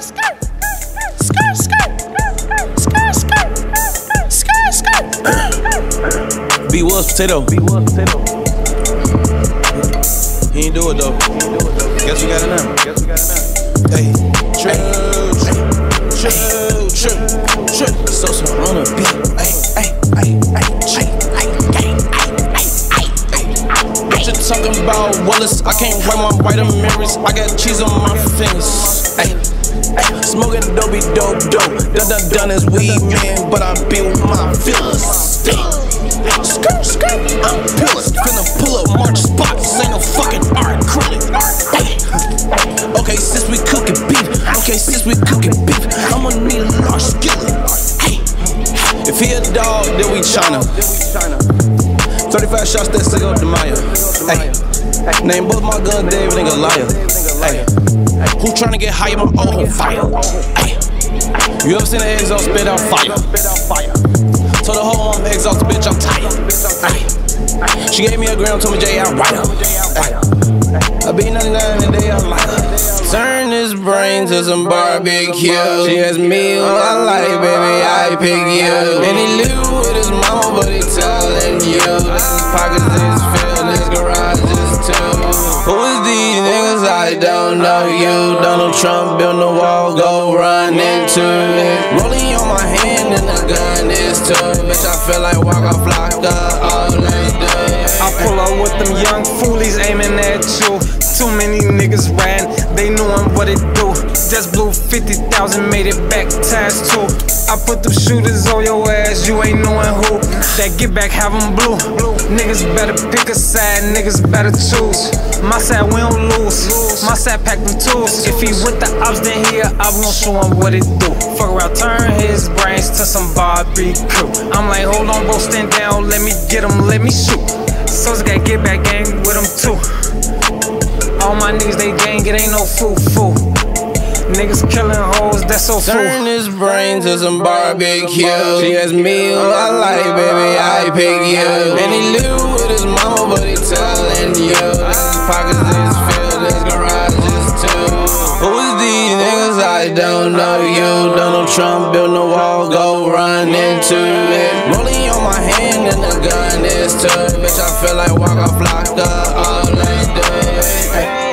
B was potato. He ain't do it though. Guess we got it now. Hey, true. So on a beat. What you talking about, Wallace? I can't wear my vitamins. I got cheese on my fingers. Smoking dopey dope. Done as weed man, but I build my feelings. I'm peeling, finna pull up March spots. Ain't no fucking art acrylic. Okay, since we cooking beef, I'ma need a large skillet. If he a dog, then we China. 35 shots that Cinco de Mayo. Name both my gun, Dave, nigga liar. Who tryna get higher? My old on fire. You ever seen an exhaust spit out fire? Told the whole I'm exhaust, bitch, I'm tired. She gave me a gram, told me Jay, I'll write her. I be 99 and they I'm like her. Turn his brain to some barbecue. She asked me what I like, baby, I pick you. And he live with his mama, but he telling you. His pockets is filled, his garage is too. Who is these niggas? I don't know you. Donald Trump built the wall, go run into it. Rolling on my hand and the gun is too. Bitch, I feel like Waka Flocka, all they do. I pull up with them young foolies aiming at you. Too many niggas ran, they knowin' what it do. Just blew 50,000, made it back times 2. I put them shooters on your ass, you ain't knowin' who. That get back, have them blue. Niggas better pick a side, niggas better choose. My side, we don't lose. My side, pack them tools. If he with the ops, then here, I won't show him what it do. Fuck around, turn his brains to some barbecue. I'm like, hold on, bro, stand down, let me get him, let me shoot. So's got get back gang with them too. All my niggas, they gang, it ain't no fool. Niggas killing hoes, that's so fool. Turn his brain to some barbecue. She asked me what I like, baby, I pick you. And he live with his mama, but he telling you. His pockets is filled, his garage is too. Who is these niggas? I don't know you. Donald Trump built the wall, go run into it. Rolling on my hand and the gun is too. Bitch, I feel like Waka Flocka, all they do.